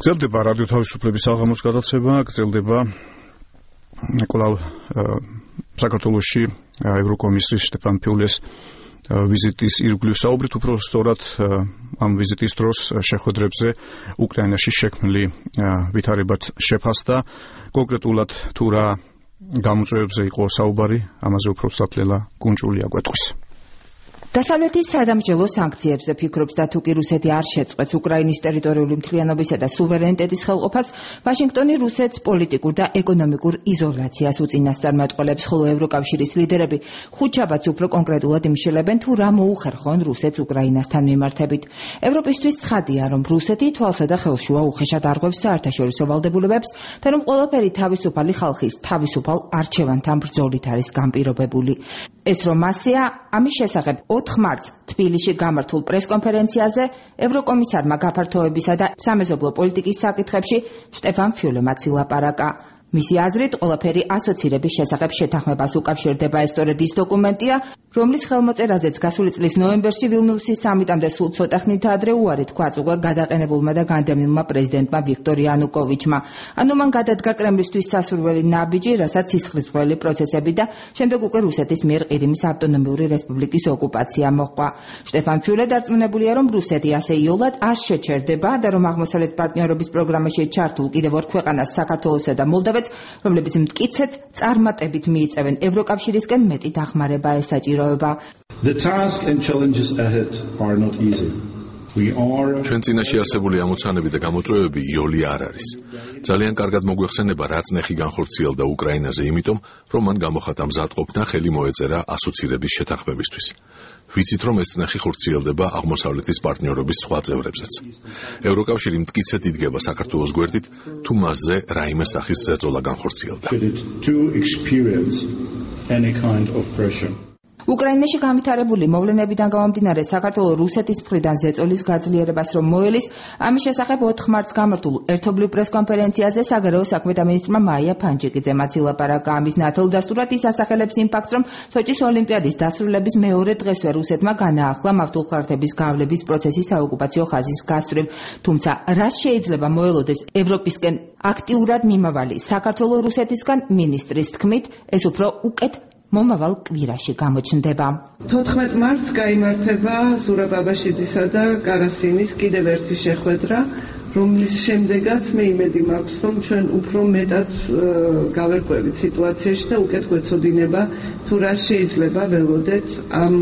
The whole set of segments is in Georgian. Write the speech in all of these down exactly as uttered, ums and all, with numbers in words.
გრძელდება რადიო თავისუფლების საღამოს გადაცემა, გრძელდება კვლავ საქართველოში ევროკომისრის შტეფან ფიულეს ვიზიტის ირგვლივ საუბრით, უფრო სწორად ამ ვიზიტის დროს შეხვედრებზე უკრაინაში შექმნილი ვითარებად შეფასდა. კონკრეტულად თუ რა გამოწვევებზე იყო საუბარი, ამაზე უფრო სათლელა კუნჭულია გვეტყვის. დასავლეთის სადამსჯელო სანქციებზე ფიქრობს და თუ კი რუსეთი არ შეწყვეტს უკრაინის ტერიტორიული მთლიანობისა და სუვერენიტეტის ხელყოფას, ვაშინგტონი რუსეთს პოლიტიკურ და ეკონომიკურ იზოლაციას უწინასწარმეტყველებს, ხოლო ევროკავშირის ლიდერები ხუთშაბათს უფრო კონკრეტულად იმშელებენ, თუ რა მოუხერხონ რუსეთს უკრაინასთან მიმართებით. ევროპისთვის ცხადია, რომ რუსეთი თვალსა და ხელშუა უხეშად არღვევს საერთაშორისო ვალდებულებებს და რომ ყველაფერი თავისუფალი ხალხის თავისუფალ არჩევანთან ბრძოლით არის განპირობებული. ეს რომ მასია, ამის შესახებ ოთხ მარტს თბილისში გამართულ პრესკონფერენციაზე ევროკომისარმა გაფართოებისა და სამეზობლო პოლიტიკის საკითხებში შტეფან ფიულემაც ილაპარაკა. მისი აზრით, ყველაფერი ასოცირების შესახებ შეთანხმებას უკავშირდება. ეს სწორედ ის დოკუმენტია, რომლის ხელმოწერაზეც გასული წლის ნოემბერში ვილნიუსის სამიტამდე სულ ცოტა ხნით ადრე უარი თქვაც უკვე გადაყენებულმა და განდევნილმა პრეზიდენტმა ვიქტორ იანუკოვიჩმა. ანუ მან გადადგა კრემლისთვის სასურველი ნაბიჯი, რასაც სისხლისღვრელი პროცესები და შემდეგ უკვე რუსეთის მიერ ყირიმის ავტონომიური რესპუბლიკის ოკუპაცია მოჰყვა. შტეფან ფიულე დარწმუნებულია, რომ რუსეთი ასე იოლად არ შეჩერდება და რომ აღმოსავლეთ პარტნიორობის პროგრამაში ჩართულ კიდევ ორ ქვეყანას, საქართველოსა და მოლდოვეთს, რომლებიც მტკიცედ წარმატებით მიიწევენ ევროკავშირისკენ მეტი დახმარება ესაჭიროება. ჩვენ წინაშე არსებული ამოცანები და გამოწვევები იოლი არ არის. ძალიან კარგად მოგვეხსენება, რაც ნეხი განხორციელდა უკრაინაზე, იმიტომ რომ მან გამოხატა მზადყოფნა ხელი მოეწერა ასოცირების შეთანხმებისთვის. ვიცით, რომ ეს წნეხი ხორციელდება აღმოსავლეთის პარტნიორობის სხვა წევრებზეც. ევროკავშირი მტკიცედ იდგება საქართველოს გვერდით, თუ მასზე რაიმე სახის ზეწოლა განხორციელდა. უკრაინაში განვითარებული მოვლენებიდან გამომდინარე, საქართველოს რუსეთის მხრიდან ზეწოლის გაძლიერებას რომ მოელის, ამის შესახებ ოთხ მარტს გამართულ ერთობლივ პრესკონფერენციაზე საგარეო საქმეთა მინისტრმა მაია ფანჯიკიძემაც ილაპარაკა. ამის ნათელდასტურად ის ასახელებს იმ ფაქტს, რომ სოჭის ოლიმპიადის დასრულების მეორე დღესვე რუსეთმა განაახლა მავთულხარდების გავლების პროცესის საოკუპაციო ხაზის გასწვრივ. თუმცა რას შეიძლება მოელოდეს ევროპისკენ აქტიურად მიმავალი საქართველოს რუსეთისგან, მინისტრის თქმით, ეს უფრო უკეთ მომავალ კვირაში გამოჩნდება. თოთხმეტ მარტს გაიმართება ზურაბ აბაშიძისა და კარასინის კიდევ ერთი შეხვედრა, რომლის შემდეგაც მე იმედი მაქვს, რომ ჩვენ უფრო მეტად გავერკვევით სიტუაციაში და უკეთ გვეცოდინება, თუ რა შეიძლება ველოდეთ ამ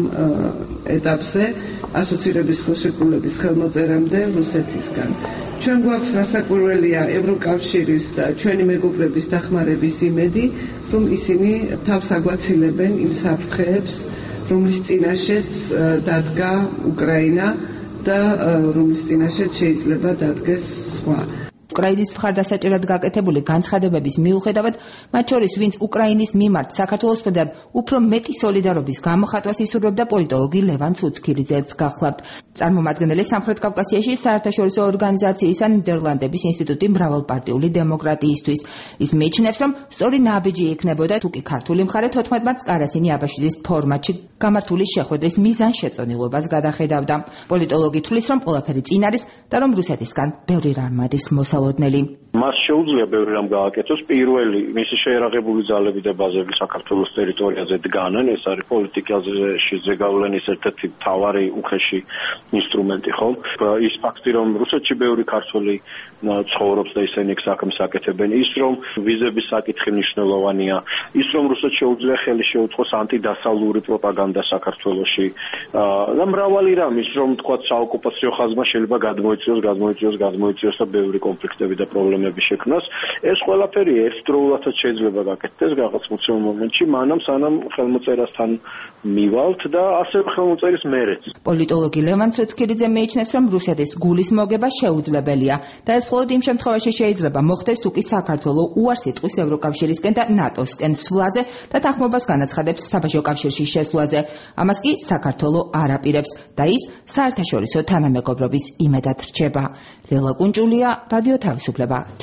ეტაპზე ასოცირების ხელშეკრულების ხელმოწერამდე რუსეთისგან. ჩვენ გვაქვს რასაკვირველია ევროკავშირის და ჩვენი მეგობრების დახმარების იმედი, რომ ისინი თავს აგვაცილებენ იმ საფრთხეებს, რომლის წინაშეც დადგა უკრაინა და რომლის წინაშეც შეიძლება დადგეს სხვა. უკრაინის მხარდასაჭერად გაკეთებული განცხადებების მიუხედავად, მათ შორის ვინც უკრაინის მიმართ საქართველოს მხრიდან უფრო მეტი სოლიდარობის გამოხატვას ისურვებდა, პოლიტოლოგი ლევან ცუცქირიძეც გახლავთ. წარმომადგენელი სამხრეთ კავკასიაში საერთაშორისო ორგანიზაციისა ნიდერლანდების ინსტიტუტი მრავალპარტიული დემოკრატიისთვის. ის მიიჩნევს, რომ სწორი ნაბიჯი იქნებოდა, თუ კი ქართული მხარე თოთხმეტ მარტს კარასინი აბაშიძის ფორმატში გამართული შეხვედრის მიზანშეწონილობას გადახედავდა. პოლიტოლოგი თვლის, რომ ყველაფერი წინ არის და რომ რუსეთისგან ბევრი რამ არის მოსალოდნელი. მას შეუძლია ბევრი რამ გააკეთოს. პირველი, მისი შეერაღებული ძალები და ბაზები საქართველოს ტერიტორიაზე დგანან, ეს არის პოლიტიკაზე ზეგავლენის ერთ-ერთი მთავარი უხეში ინსტრუმენტი, ხომ? ის ფაქტი, რომ რუსეთში ბევრი ქართველი ცხოვრობს და ისინი საქმეს აკეთებენ, ის რომ ვიზების საკითხი მნიშვნელოვანია, ის რომ რუსეთს შეუძლია ხელი შეუწყოს ანტიდასავლური პროპაგანდა საქართველოში და მრავალი რამ, ის რომ თქვა საოკუპაციო ხაზმა შეიძლება გადმოიწიოს, გადმოიწიოს, გადმოიწიოს და ბევრი კონფლიქტები და პრობლემები შექმნას. ეს ყველაფერი ერთდროულადაც შეიძლება გაკეთდეს რაღაც მოცემულ მომენტში, მანამ სანამ ხელმოწერასთან მივალთ და ასევე ხელმოწერის მერეც. პოლიტოლოგი ლევან ცუცქირიძე მიიჩნევს, რომ რუსეთის გულის მოგება შეუძლებელია და ეს მხოლოდ იმ შემთხვევაში შეიძლება მოხდეს, თუ კი საქართველოს უარს იტყვის ევროკავშირისკენ და ნატოსკენ სვლაზე და თანხმობას განაცხადებს საბაჟო კავშირში შესვლაზე. ამას კი საქართველოს არ აპირებს და ის საერთაშორისო თანამეგობრობის იმედად რჩება. ლელა კუნჭულია, რადიო თავისუფლება,